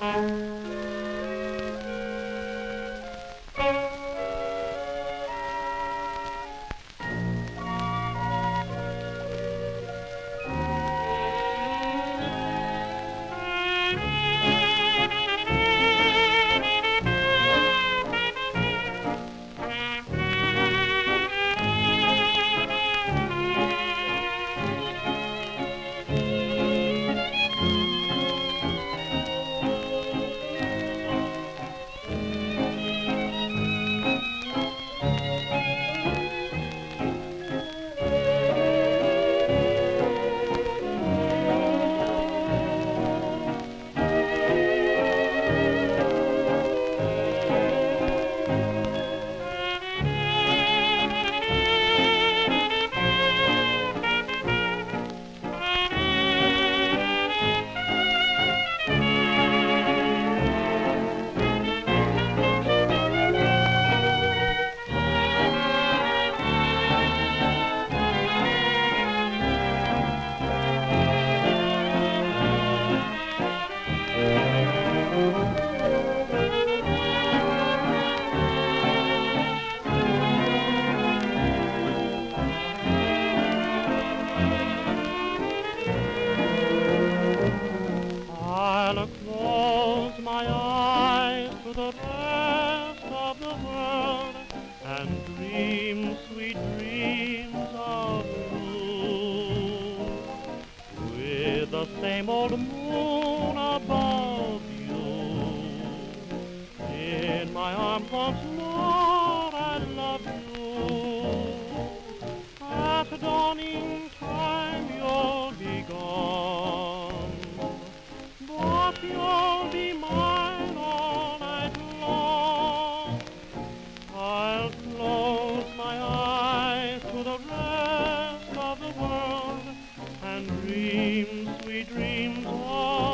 I'll close my eyes to the rest of the world and dream sweet dreams of you, with the same old moon above you. In my arms once more I love you. At dawning time you'll be gone, but you'll be mine all night long. I'll close my eyes to the rest of the world and dream sweet dreams of